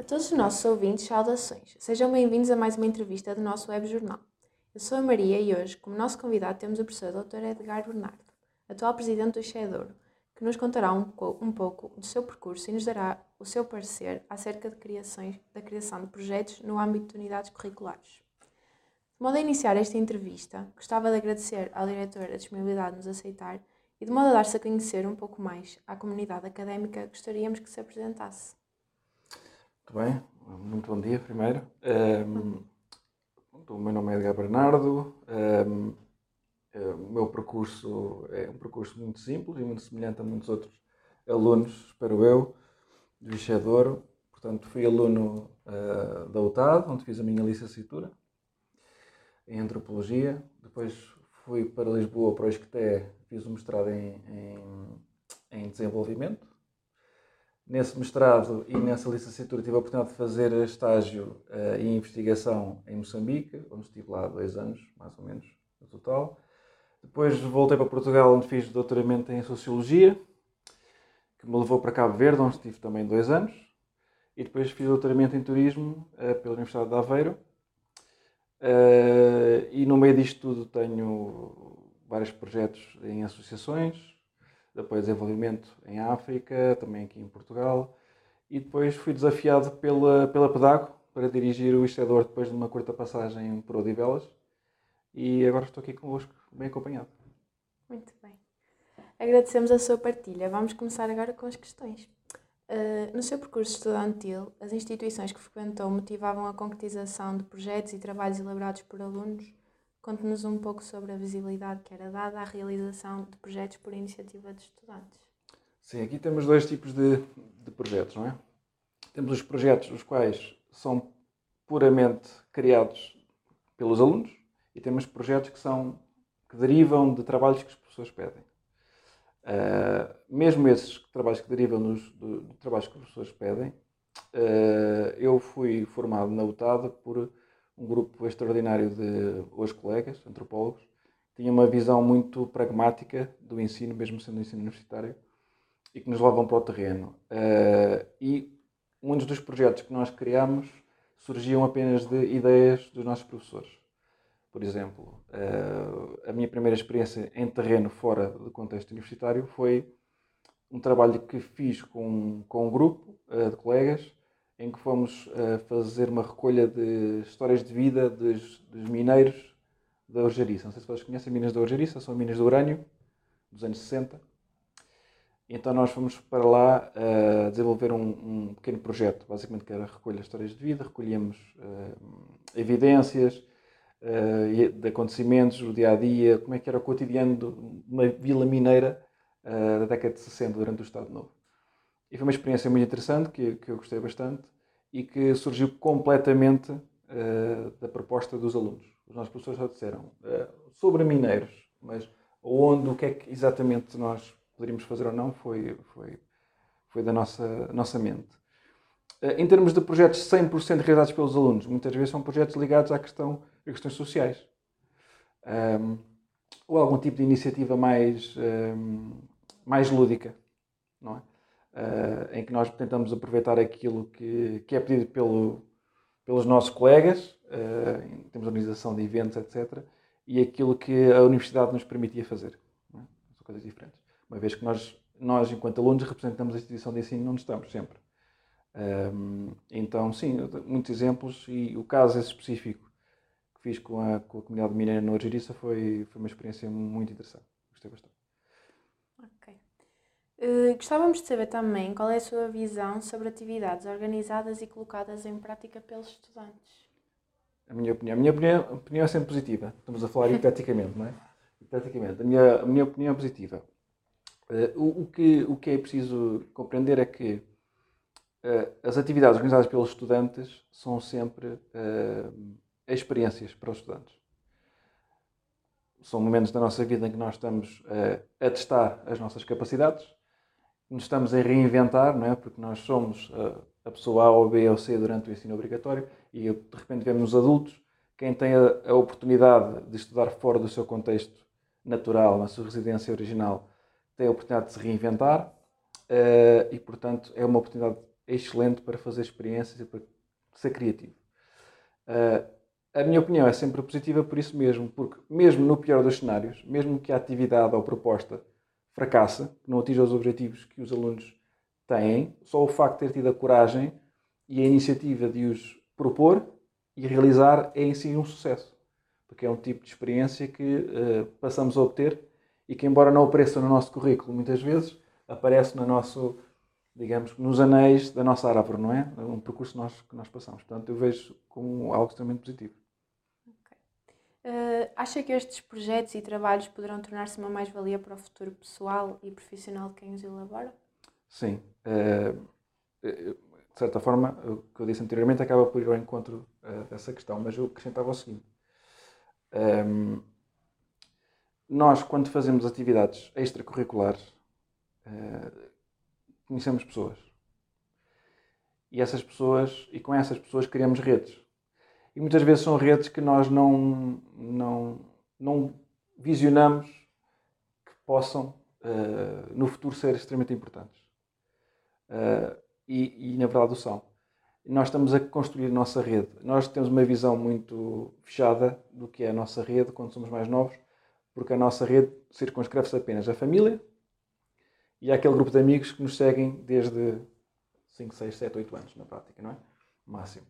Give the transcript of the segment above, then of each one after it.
A todos os nossos ouvintes, saudações. Sejam bem-vindos a mais uma entrevista do nosso web jornal. Eu sou a Maria e hoje, como nosso convidado, temos o professor Dr. Edgar Bernardo, atual presidente do ICEDouro, que nos contará um pouco do seu percurso e nos dará o seu parecer acerca da criação de projetos no âmbito de unidades curriculares. De modo a iniciar esta entrevista, gostava de agradecer ao diretor a disponibilidade de nos aceitar e de modo a dar-se a conhecer um pouco mais à comunidade académica, gostaríamos que se apresentasse. Muito bem, muito bom dia primeiro. O meu nome é Edgar Bernardo. O meu percurso é um percurso muito simples e muito semelhante a muitos outros alunos, espero eu, do ICEDouro. Portanto, fui aluno da UTAD, onde fiz a minha licenciatura em Antropologia. Depois fui para Lisboa, para o ISCTE, fiz um mestrado em Desenvolvimento. Nesse mestrado e nessa licenciatura tive a oportunidade de fazer estágio e investigação em Moçambique, onde estive lá 2 anos, mais ou menos, no total. Depois voltei para Portugal, onde fiz doutoramento em Sociologia, que me levou para Cabo Verde, onde estive também 2 anos. E depois fiz doutoramento em Turismo pela Universidade de Aveiro. E no meio disto tudo tenho vários projetos em associações, de apoio ao desenvolvimento em África, também aqui em Portugal. E depois fui desafiado pela Pedago para dirigir o ICEDouro depois de uma curta passagem por Odivelas. E agora estou aqui convosco, bem acompanhado. Muito bem. Agradecemos a sua partilha. Vamos começar agora com as questões. No seu percurso estudantil, as instituições que frequentou motivavam a concretização de projetos e trabalhos elaborados por alunos? Conte-nos um pouco sobre a visibilidade que era dada à realização de projetos por iniciativa de estudantes. Sim, aqui temos 2 tipos de projetos, não é? Temos os projetos os quais são puramente criados pelos alunos e temos projetos que derivam de trabalhos que os professores pedem. Mesmo esses trabalhos que derivam de trabalhos que os professores pedem, eu fui formado na UTAD por um grupo extraordinário de hoje colegas, antropólogos, que tinham uma visão muito pragmática do ensino, mesmo sendo um ensino universitário, e que nos levam para o terreno. E muitos dos projetos que nós criámos surgiam apenas de ideias dos nossos professores. Por exemplo, a minha primeira experiência em terreno fora do contexto universitário foi um trabalho que fiz com um grupo de colegas em que fomos fazer uma recolha de histórias de vida dos mineiros da Orjariça. Não sei se vocês conhecem minas da Orjariça, são minas de urânio, dos anos 60. Então nós fomos para lá desenvolver um pequeno projeto, basicamente que era recolha de histórias de vida, recolhíamos evidências de acontecimentos do dia-a-dia, como é que era o cotidiano de uma vila mineira da década de 60, durante o Estado Novo. E foi uma experiência muito interessante, que eu gostei bastante, e que surgiu completamente da proposta dos alunos. Os nossos professores só disseram sobre mineiros, mas o que é que exatamente nós poderíamos fazer ou não, foi da nossa mente. Em termos de projetos 100% realizados pelos alunos, muitas vezes são projetos ligados a questões sociais. Ou algum tipo de iniciativa mais lúdica, não é? Em que nós tentamos aproveitar aquilo que é pedido pelos nossos colegas, em termos de organização de eventos, etc., e aquilo que a universidade nos permitia fazer. Não é? São coisas diferentes. Uma vez que nós, enquanto alunos, representamos a instituição de ensino onde estamos, sempre. Então, sim, muitos exemplos, e o caso esse específico que fiz com a comunidade mineira no Orjariça foi uma experiência muito interessante. Gostei bastante. Ok. Gostávamos de saber também qual é a sua visão sobre atividades organizadas e colocadas em prática pelos estudantes. A minha opinião é sempre positiva. Estamos a falar hipoteticamente, não é? Hipoteticamente. A minha opinião é positiva. O que é preciso compreender é que as atividades organizadas pelos estudantes são sempre experiências para os estudantes. São momentos da nossa vida em que nós estamos a testar as nossas capacidades, nos estamos a reinventar, não é? Porque nós somos a pessoa A ou B ou C durante o ensino obrigatório e de repente vemos os adultos, quem tem a oportunidade de estudar fora do seu contexto natural, na sua residência original, tem a oportunidade de se reinventar e, portanto, é uma oportunidade excelente para fazer experiências e para ser criativo. A minha opinião é sempre positiva por isso mesmo, porque mesmo no pior dos cenários, mesmo que a atividade ou proposta fracasse, que não atinja os objetivos que os alunos têm, só o facto de ter tido a coragem e a iniciativa de os propor e realizar é em si um sucesso. Porque é um tipo de experiência que passamos a obter e que, embora não apareça no nosso currículo muitas vezes, aparece no nosso, digamos, nos anéis da nossa árvore, não é? É um percurso que nós passamos. Portanto, eu vejo como algo extremamente positivo. Acha que estes projetos e trabalhos poderão tornar-se uma mais-valia para o futuro pessoal e profissional de quem os elabora? Sim. De certa forma, o que eu disse anteriormente acaba por ir ao encontro dessa questão, mas eu acrescentava o seguinte. Nós, quando fazemos atividades extracurriculares, conhecemos pessoas. E com essas pessoas criamos redes. E muitas vezes são redes que nós não visionamos que possam, no futuro, ser extremamente importantes. E na verdade o são. Nós estamos a construir a nossa rede. Nós temos uma visão muito fechada do que é a nossa rede quando somos mais novos, porque a nossa rede circunscreve-se apenas à família e àquele grupo de amigos que nos seguem desde 5, 6, 7, 8 anos, na prática, não é? Máximo.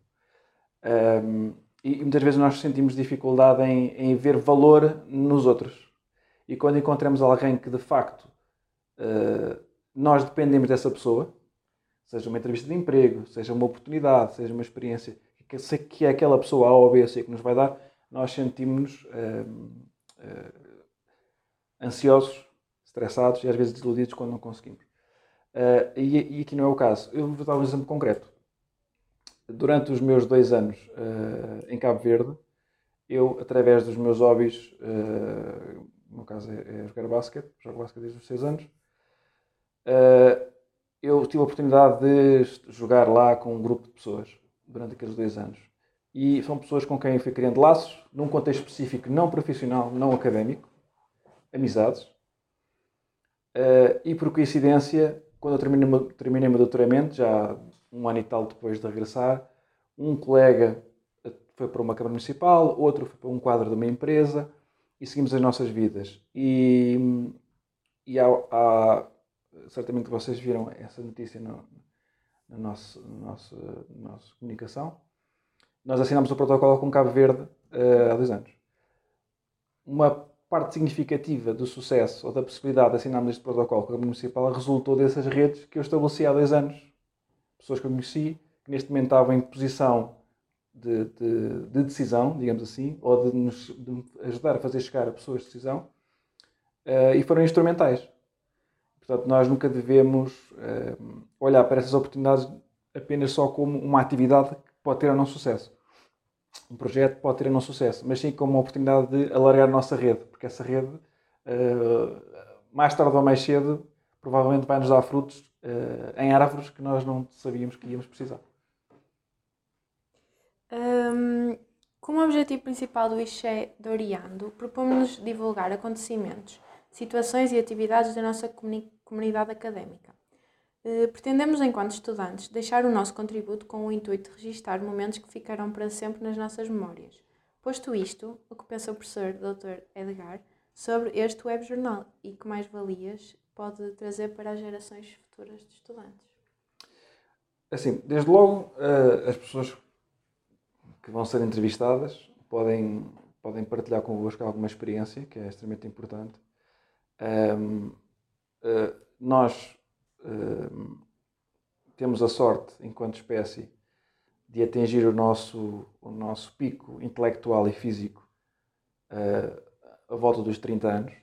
E muitas vezes nós sentimos dificuldade em ver valor nos outros. E quando encontramos alguém que, de facto, nós dependemos dessa pessoa, seja uma entrevista de emprego, seja uma oportunidade, seja uma experiência, que é aquela pessoa A ou B, C que nos vai dar, nós sentimos-nos ansiosos, estressados e às vezes desiludidos quando não conseguimos. E aqui não é o caso. Eu vou dar um exemplo concreto. Durante os meus 2 anos em Cabo Verde, eu, através dos meus hobbies, no meu caso é jogar basquete, jogo basquete desde os 6 anos, eu tive a oportunidade de jogar lá com um grupo de pessoas durante aqueles 2 anos. E são pessoas com quem eu fui criando laços, num contexto específico não profissional, não académico, amizades. E por coincidência, quando eu terminei o meu doutoramento, já 1 ano e tal depois de regressar, um colega foi para uma Câmara Municipal, outro foi para um quadro de uma empresa e seguimos as nossas vidas. E certamente vocês viram essa notícia na nossa comunicação. Nós assinámos o protocolo com Cabo Verde há 2 anos. Uma parte significativa do sucesso ou da possibilidade de assinarmos este protocolo com a Câmara Municipal resultou dessas redes que eu estabeleci há 2 anos. Pessoas que eu conheci, que neste momento estavam em posição de decisão, digamos assim, ou de nos ajudar a fazer chegar a pessoas de decisão, e foram instrumentais. Portanto, nós nunca devemos olhar para essas oportunidades apenas só como uma atividade que pode ter ou não sucesso. Um projeto pode ter ou não sucesso, mas sim como uma oportunidade de alargar a nossa rede, porque essa rede, mais tarde ou mais cedo, provavelmente vai nos dar frutos em árvores que nós não sabíamos que íamos precisar. Como objetivo principal do IXE de Oriando, propomos-nos divulgar acontecimentos, situações e atividades da nossa comunidade académica. Pretendemos, enquanto estudantes, deixar o nosso contributo com o intuito de registar momentos que ficarão para sempre nas nossas memórias. Posto isto, o que pensa o professor Dr. Edgar sobre este webjornal e que mais-valias pode trazer para as gerações futuras de estudantes? Assim, desde logo, as pessoas que vão ser entrevistadas podem partilhar convosco alguma experiência, que é extremamente importante. Nós temos a sorte, enquanto espécie, de atingir o nosso pico intelectual e físico a volta dos 30 anos.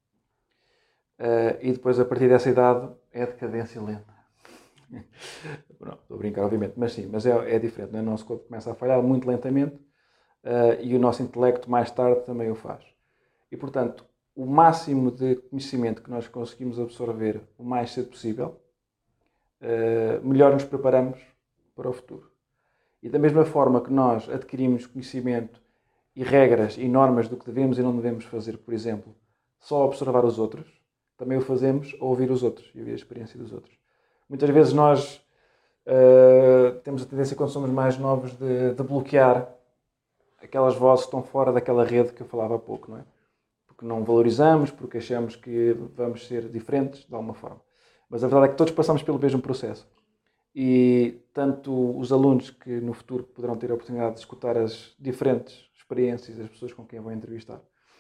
E depois, a partir dessa idade, é a decadência lenta. Não, estou a brincar, obviamente, mas sim, mas é diferente. Não é? O nosso corpo começa a falhar muito lentamente e o nosso intelecto mais tarde também o faz. E, portanto, o máximo de conhecimento que nós conseguimos absorver o mais cedo possível, melhor nos preparamos para o futuro. E da mesma forma que nós adquirimos conhecimento e regras e normas do que devemos e não devemos fazer, por exemplo, só observar os outros, também o fazemos a ouvir os outros e ouvir a experiência dos outros. Muitas vezes nós temos a tendência, quando somos mais novos, de bloquear aquelas vozes que estão fora daquela rede que eu falava há pouco, não é? Porque não valorizamos, porque achamos que vamos ser diferentes de alguma forma. Mas a verdade é que todos passamos pelo mesmo processo. E tanto os alunos que no futuro poderão ter a oportunidade de escutar as diferentes experiências das pessoas com quem vão entrevistar,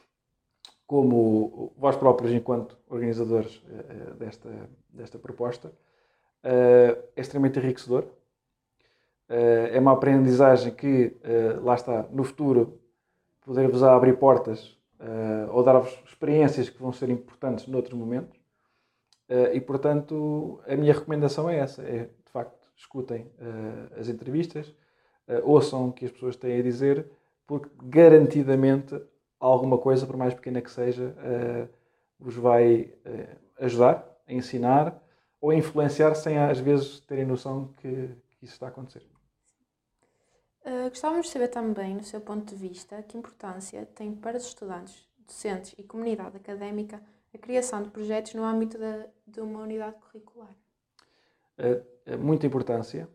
como vós próprios, enquanto organizadores desta proposta, é extremamente enriquecedor. É uma aprendizagem que, lá está, no futuro, poder-vos abrir portas ou dar-vos experiências que vão ser importantes noutros momentos. E, portanto, a minha recomendação é essa, é, de facto, escutem as entrevistas, ouçam o que as pessoas têm a dizer, porque, garantidamente, alguma coisa, por mais pequena que seja, vos vai ajudar a ensinar ou a influenciar sem, às vezes, terem noção que isso está a acontecer. Gostávamos de saber também, no seu ponto de vista, que importância tem para os estudantes, docentes e comunidade académica a criação de projetos no âmbito de uma unidade curricular. Muita importância.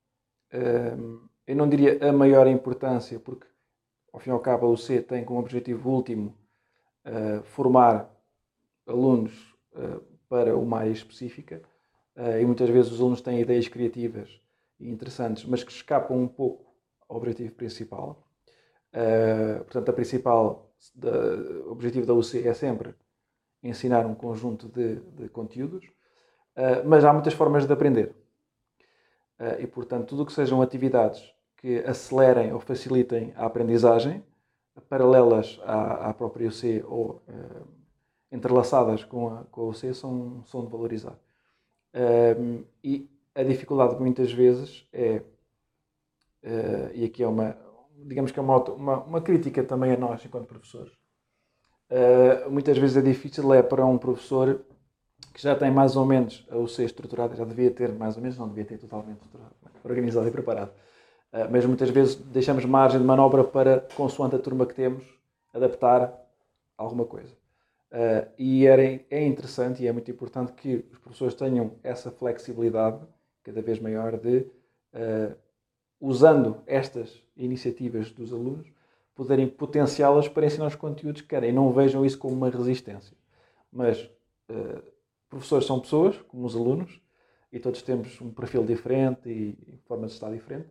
Eu não diria a maior importância, porque, ao fim e ao cabo, a UC tem como objetivo último formar alunos para uma área específica, e muitas vezes os alunos têm ideias criativas e interessantes, mas que escapam um pouco ao objetivo principal. Portanto, o objetivo da UC é sempre ensinar um conjunto de conteúdos, mas há muitas formas de aprender. E, portanto, tudo o que sejam atividades que acelerem ou facilitem a aprendizagem, paralelas à própria UC ou entrelaçadas com a UC, são de valorizar. E a dificuldade muitas vezes é, e aqui é digamos que é uma crítica também a nós enquanto professores, muitas vezes é difícil para um professor que já tem mais ou menos a UC estruturada, já devia ter mais ou menos, não devia ter totalmente estruturado, organizado e preparado, mas muitas vezes deixamos margem de manobra para, consoante a turma que temos, adaptar alguma coisa. E é interessante e é muito importante que os professores tenham essa flexibilidade cada vez maior de, usando estas iniciativas dos alunos, poderem potenciá-las para ensinar os conteúdos que querem. E não vejam isso como uma resistência. Mas professores são pessoas, como os alunos, e todos temos um perfil diferente e formas de estar diferente.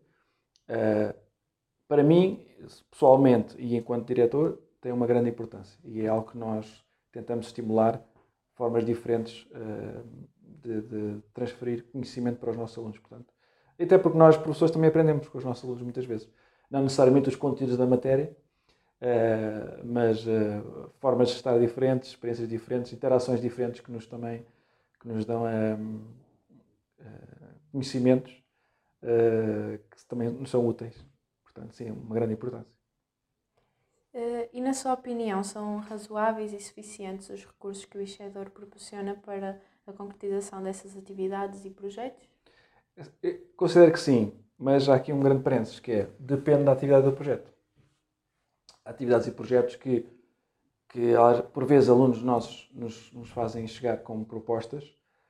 Para mim, pessoalmente e enquanto diretor, tem uma grande importância. E é algo que nós tentamos estimular, formas diferentes de transferir conhecimento para os nossos alunos. Portanto, até porque nós, professores, também aprendemos com os nossos alunos muitas vezes. Não necessariamente os conteúdos da matéria, mas formas de estar diferentes, experiências diferentes, interações diferentes que nos dão conhecimentos que também nos são úteis. Portanto, sim, uma grande importância. E, na sua opinião, são razoáveis e suficientes os recursos que o ICEDOR proporciona para a concretização dessas atividades e projetos? Eu considero que sim, mas há aqui um grande parênteses, que é, depende da atividade do projeto. Há atividades e projetos que por vezes, alunos nossos nos fazem chegar como propostas,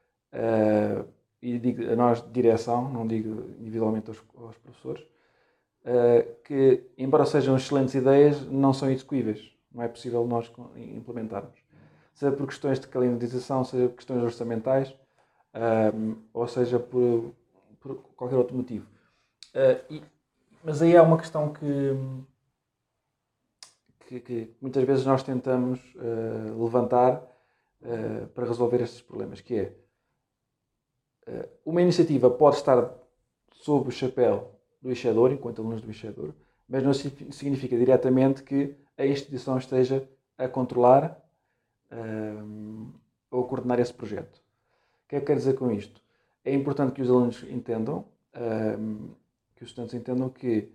e digo a nós de direção, não digo individualmente aos professores, que, embora sejam excelentes ideias, não são execuíveis. Não é possível nós implementarmos. Seja por questões de calendarização, seja por questões orçamentais, ou seja por qualquer outro motivo. Mas aí há uma questão que muitas vezes nós tentamos levantar para resolver estes problemas, que é uma iniciativa pode estar sob o chapéu do ICEDOR, enquanto alunos do ICEDOR, mas não significa diretamente que a instituição esteja a controlar ou a coordenar esse projeto. O que é que quero dizer com isto? É importante que os alunos entendam, que os estudantes entendam que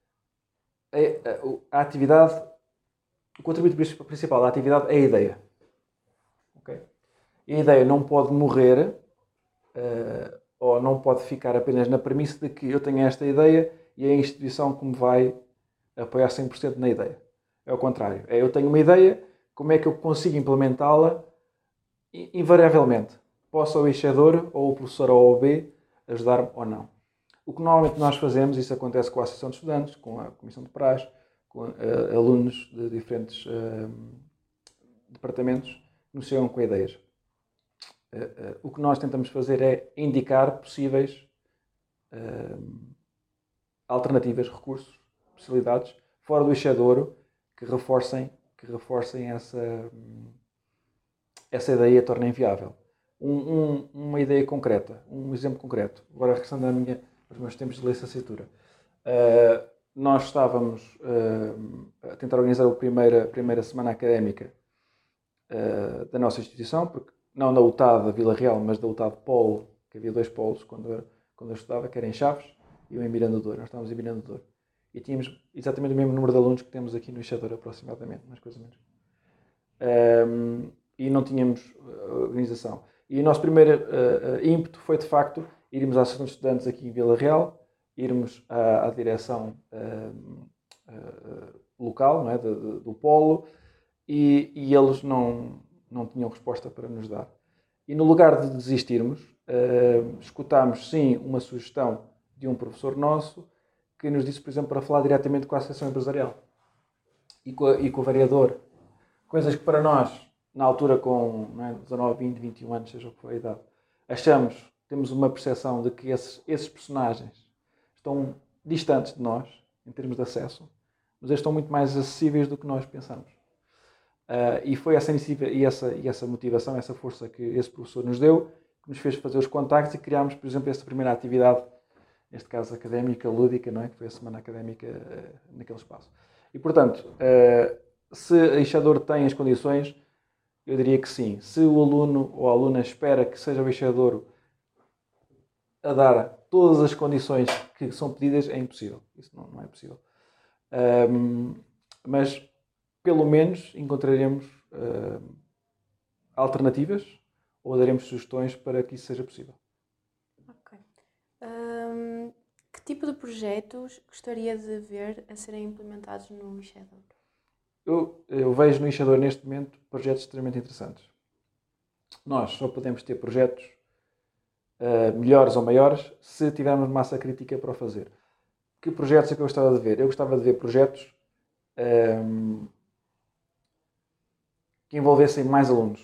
a atividade, o contributo principal da atividade é a ideia. Okay? E a ideia não pode morrer ou não pode ficar apenas na premissa de que eu tenho esta ideia e é a instituição que me vai apoiar 100% na ideia. É o contrário. Eu tenho uma ideia, como é que eu consigo implementá-la invariavelmente? Possa o ICEDOR ou o professor A ou B ajudar-me ou não. O que normalmente nós fazemos, isso acontece com a Associação de Estudantes, com a Comissão de Praxe, com alunos de diferentes departamentos, que nos chegam com ideias. O que nós tentamos fazer é indicar possíveis alternativas, recursos, possibilidades, fora do Eixadouro, que reforcem essa ideia e a tornem viável. Uma ideia concreta, um exemplo concreto, agora regressando aos meus tempos de licenciatura. Nós estávamos a tentar organizar a primeira semana académica da nossa instituição, porque não da UTAD da Vila Real, mas da UTAD Polo, que havia 2 polos quando eu estudava, que era em Chaves e eu em Miranda do Douro. Nós estávamos em Miranda do Douro. E tínhamos exatamente o mesmo número de alunos que temos aqui no Eixadouro, aproximadamente, umas coisas menos. E não tínhamos organização. E o nosso primeiro ímpeto foi, de facto, irmos à Associação de Estudantes aqui em Vila Real, irmos à direção local, não é, do Polo, e eles não tinham resposta para nos dar. E no lugar de desistirmos, escutámos, sim, uma sugestão de um professor nosso, que nos disse, por exemplo, para falar diretamente com a Associação Empresarial e com o vereador. Coisas que para nós, na altura com 19, 20, 21 anos, seja o que for a idade, temos uma percepção de que esses personagens estão distantes de nós, em termos de acesso, mas eles estão muito mais acessíveis do que nós pensamos. E foi essa iniciativa e essa motivação, essa força que esse professor nos deu, que nos fez fazer os contactos e criámos, por exemplo, esta primeira atividade, neste caso académica, lúdica, não é? Que foi a semana académica naquele espaço. E, portanto, se a Eixadouro tem as condições, eu diria que sim. Se o aluno ou a aluna espera que seja o Eixadouro a dar todas as condições que são pedidas, é impossível. Isso não é possível. Mas, pelo menos, encontraremos alternativas ou daremos sugestões para que isso seja possível. Ok. Que tipo de projetos gostaria de ver a serem implementados no Eixadouro? Eu vejo no Eixadouro, neste momento, projetos extremamente interessantes. Nós só podemos ter projetos melhores ou maiores se tivermos massa crítica para o fazer. Que projetos é que eu gostava de ver? Eu gostava de ver projetos que envolvessem mais alunos.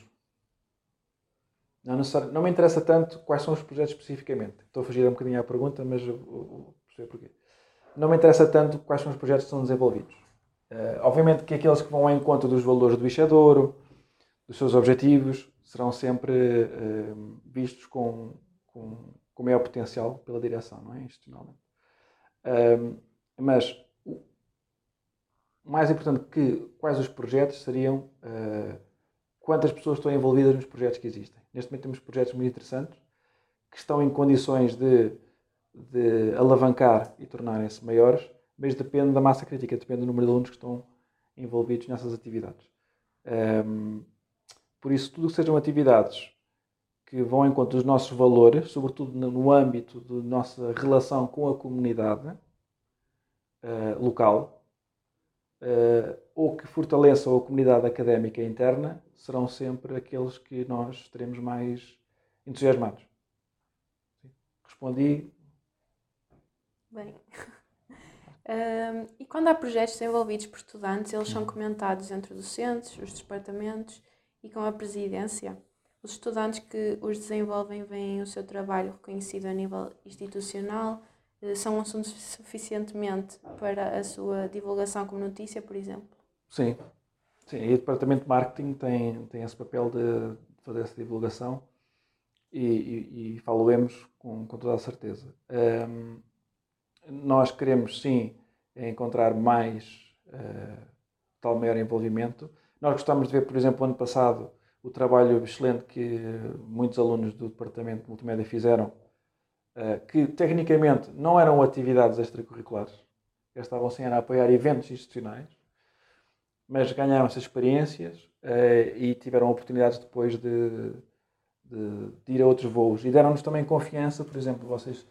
Não me interessa tanto quais são os projetos especificamente. Estou a fugir um bocadinho à pergunta, mas eu vou perceber porquê. Não me interessa tanto quais são os projetos que são desenvolvidos. Obviamente que aqueles que vão ao encontro dos valores do Eixadouro, dos seus objetivos, serão sempre vistos com maior potencial pela direção, não é? Institucionalmente. Mas mais importante que quais os projetos seriam quantas pessoas estão envolvidas nos projetos que existem. Neste momento temos projetos muito interessantes que estão em condições de alavancar e tornarem-se maiores, mas depende da massa crítica, depende do número de alunos que estão envolvidos nessas atividades. Por isso, tudo que sejam atividades que vão ao encontro dos nossos valores, sobretudo no âmbito da nossa relação com a comunidade local, ou que fortaleçam a comunidade académica interna, serão sempre aqueles que nós estaremos mais entusiasmados. Respondi? Bem. E quando há projetos desenvolvidos por estudantes, eles são comentados entre docentes, os departamentos e com a presidência? Os estudantes que os desenvolvem veem o seu trabalho reconhecido a nível institucional? São um assunto suficientemente para a sua divulgação como notícia, por exemplo? Sim. E o departamento de marketing tem esse papel de fazer essa divulgação e falo-emos com toda a certeza. Nós queremos, sim, encontrar tal maior envolvimento. Nós gostamos de ver, por exemplo, ano passado, o trabalho excelente que muitos alunos do Departamento de Multimédia fizeram, que tecnicamente não eram atividades extracurriculares, eles estavam sim a apoiar eventos institucionais, mas ganharam essas experiências e tiveram oportunidades depois de ir a outros voos. E deram-nos também confiança, por exemplo, vocês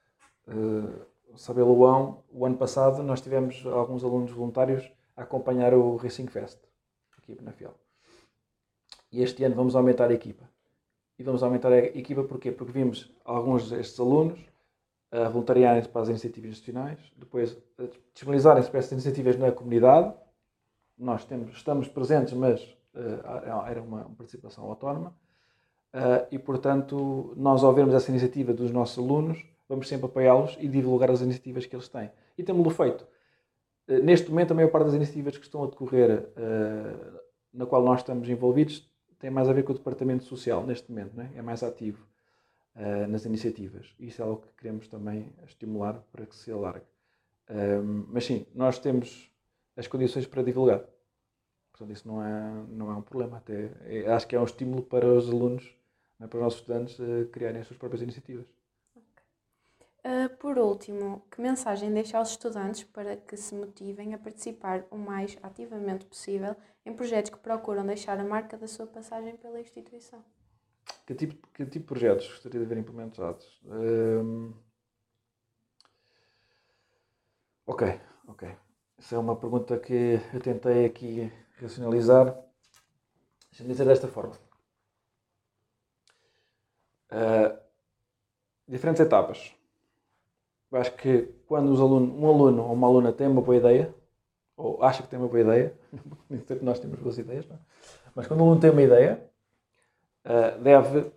sabê-lo-ão, o ano passado nós tivemos alguns alunos voluntários a acompanhar o Racing Fest, aqui na FIAL. E este ano vamos aumentar a equipa. E vamos aumentar a equipa porquê? Porque vimos alguns destes alunos a voluntariarem-se para as iniciativas institucionais, depois a disponibilizarem-se para essas iniciativas na comunidade. Nós estamos presentes, mas era uma participação autónoma. E, portanto, nós, ao vermos essa iniciativa dos nossos alunos, vamos sempre apoiá-los e divulgar as iniciativas que eles têm. E temos-lo feito. Neste momento, a maior parte das iniciativas que estão a decorrer, na qual nós estamos envolvidos, tem mais a ver com o Departamento Social, neste momento, não é? É mais ativo nas iniciativas. E isso é algo que queremos também estimular para que se alargue. Mas sim, nós temos as condições para divulgar. Portanto, isso não é um problema. Até, acho que é um estímulo para os alunos, não é, para os nossos estudantes, criarem as suas próprias iniciativas. Por último, que mensagem deixa aos estudantes para que se motivem a participar o mais ativamente possível em projetos que procuram deixar a marca da sua passagem pela instituição? Que tipo de projetos gostaria de ver implementados? Ok. Essa é uma pergunta que eu tentei aqui racionalizar. Deixa-me dizer desta forma. Diferentes etapas. Eu acho que quando um aluno ou uma aluna tem uma boa ideia, ou acha que tem uma boa ideia, nem sempre nós temos boas ideias, não é? Mas quando um aluno tem uma ideia, deve,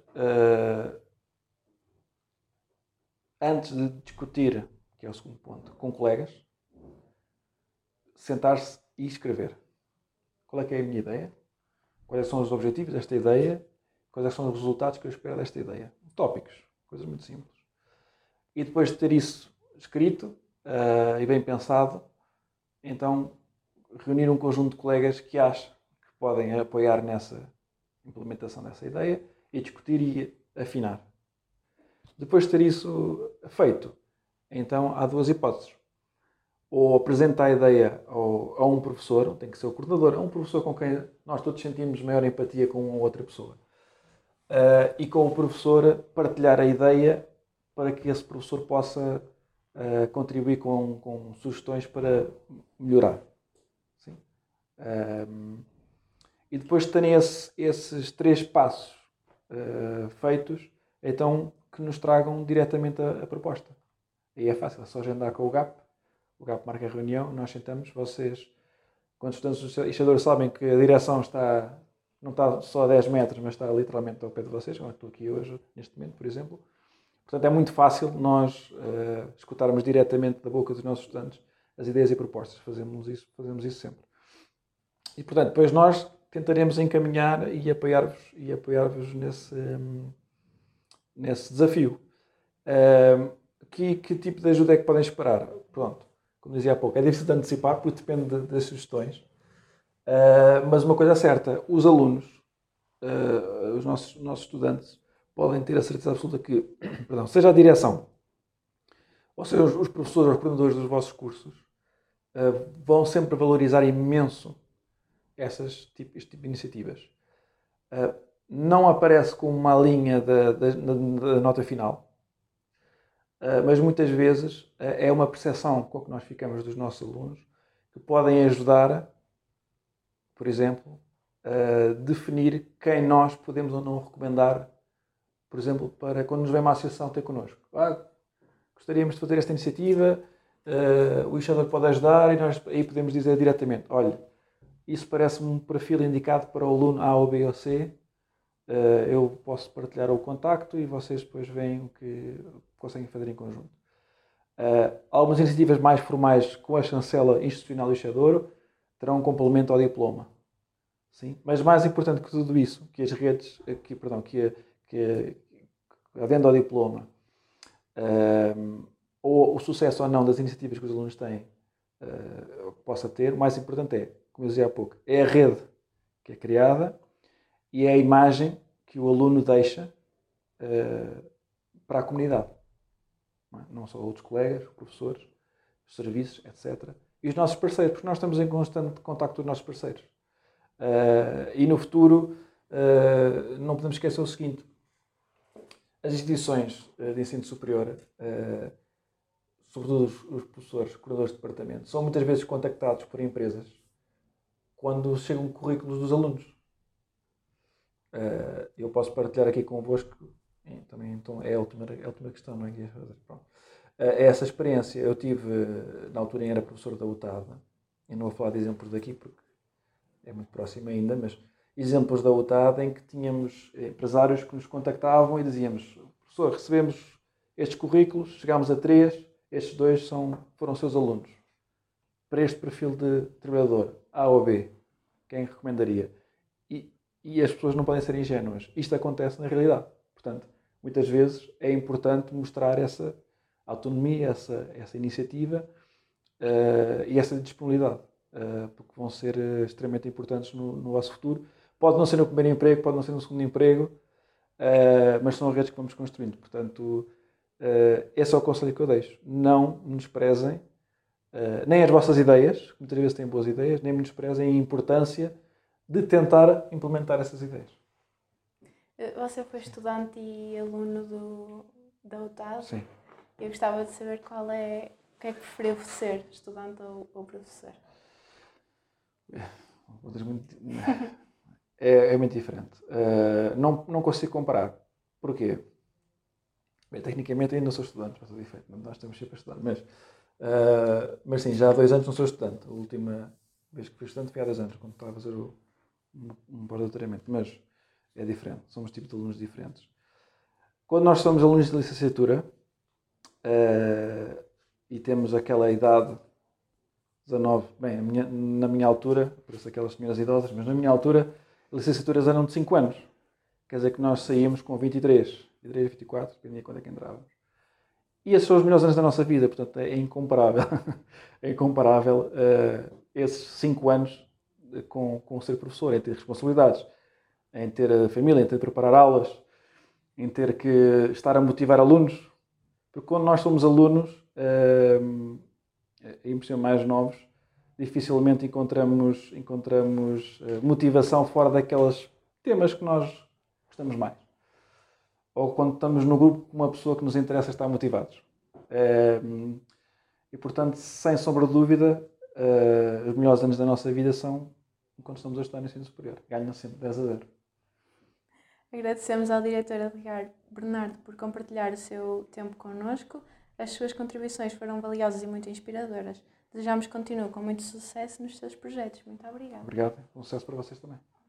antes de discutir, que é o segundo ponto, com colegas, sentar-se e escrever. Qual é que é a minha ideia? Quais são os objetivos desta ideia? Quais são os resultados que eu espero desta ideia? Tópicos, coisas muito simples. E depois de ter isso escrito e bem pensado, então reunir um conjunto de colegas que acham que podem apoiar nessa implementação dessa ideia e discutir e afinar. Depois de ter isso feito, então há duas hipóteses. Ou apresenta a ideia a um professor, tem que ser o coordenador, a um professor com quem nós todos sentimos maior empatia com uma outra pessoa. E com o professor partilhar a ideia para que esse professor possa contribuir com sugestões para melhorar. Sim? E depois de terem esses 3 passos feitos, então que nos tragam diretamente a proposta. Aí é fácil, é só agendar com o GAP marca a reunião, nós sentamos, vocês, quando estudantes do Ixador sabem que a direção não está só a 10 metros, mas está literalmente ao pé de vocês, como eu estou aqui hoje, neste momento, por exemplo. Portanto, é muito fácil nós escutarmos diretamente da boca dos nossos estudantes as ideias e propostas. Fazemos isso sempre. E, portanto, depois nós tentaremos encaminhar e apoiar-vos nesse desafio. Que tipo de ajuda é que podem esperar? Pronto, como dizia há pouco, é difícil de antecipar porque depende das sugestões. Mas uma coisa é certa, os alunos, os nossos estudantes, podem ter a certeza absoluta que, seja a direção, ou seja os professores ou os coordenadores dos vossos cursos, vão sempre valorizar imenso este tipo de iniciativas. Não aparece como uma linha da nota final, mas muitas vezes é uma percepção com que nós ficamos dos nossos alunos que podem ajudar, por exemplo, a definir quem nós podemos ou não recomendar, por exemplo, para quando nos vem uma associação ter connosco. Gostaríamos de fazer esta iniciativa, o Ixador pode ajudar e nós aí podemos dizer diretamente, olha, isso parece-me um perfil indicado para o aluno A ou B ou C, eu posso partilhar o contacto e vocês depois veem o que conseguem fazer em conjunto. Algumas iniciativas mais formais com a chancela institucional do Ixador terão um complemento ao diploma. Sim? Mas mais importante que tudo isso, que as redes, que adendo ao diploma, ou o sucesso ou não das iniciativas que os alunos têm, possa ter, o mais importante é, como eu dizia há pouco, é a rede que é criada e é a imagem que o aluno deixa para a comunidade. Não só outros colegas, professores, os serviços, etc. E os nossos parceiros, porque nós estamos em constante contacto com os nossos parceiros. E no futuro, não podemos esquecer o seguinte, as instituições de ensino superior, sobretudo os professores, coordenadores de departamento, são muitas vezes contactados por empresas quando chegam currículos dos alunos. Eu posso partilhar aqui convosco, também então, é a última questão, não é? Essa experiência eu tive, na altura era professor da UTAD, e não vou falar de exemplos daqui porque é muito próximo ainda, mas exemplos da UTAD em que tínhamos empresários que nos contactavam e dizíamos: professor, recebemos estes currículos, chegámos a 3, estes 2 foram seus alunos. Para este perfil de trabalhador, A ou B, quem recomendaria? E as pessoas não podem ser ingênuas. Isto acontece na realidade. Portanto, muitas vezes é importante mostrar essa autonomia, essa iniciativa e essa disponibilidade, porque vão ser extremamente importantes no vosso futuro. Pode não ser no primeiro emprego, pode não ser no segundo emprego, mas são as redes que vamos construindo. Portanto, esse é o conselho que eu deixo. Não menosprezem nem as vossas ideias, que muitas vezes têm boas ideias, nem menosprezem a importância de tentar implementar essas ideias. Você foi estudante e aluno da UTAD? Sim. Eu gostava de saber o que é que preferiu ser, estudante ou professor? É muito diferente. Não consigo comparar. Porquê? Bem, tecnicamente ainda sou estudante, faz todo efeito. Nós estamos sempre a estudar. Mas sim, já há 2 anos não sou estudante. A última vez que fui estudante foi há 2 anos, quando estava a fazer um pós-doutoramento. Mas é diferente. Somos tipos de alunos diferentes. Quando nós somos alunos de licenciatura e temos aquela idade 19, bem, na minha altura, por isso aquelas senhoras idosas, mas na minha altura, licenciaturas eram de 5 anos. Quer dizer que nós saímos com 23, 24, dependia quando é que entrávamos. E esses são os melhores anos da nossa vida, portanto é incomparável. É incomparável esses 5 anos com ser professor, em ter responsabilidades, em ter a família, em ter de preparar aulas, em ter que estar a motivar alunos. Porque quando nós somos alunos, em por mais novos, dificilmente encontramos motivação fora daqueles temas que nós gostamos mais. Ou quando estamos no grupo com uma pessoa que nos interessa estar motivados. E, portanto, sem sombra de dúvida, os melhores anos da nossa vida são quando estamos a estudar no ensino superior. Ganham sempre 10-0. Agradecemos ao diretor Edgar Bernardo por compartilhar o seu tempo connosco. As suas contribuições foram valiosas e muito inspiradoras. Desejamos que continue com muito sucesso nos seus projetos. Muito obrigada. Obrigado. Um sucesso para vocês também.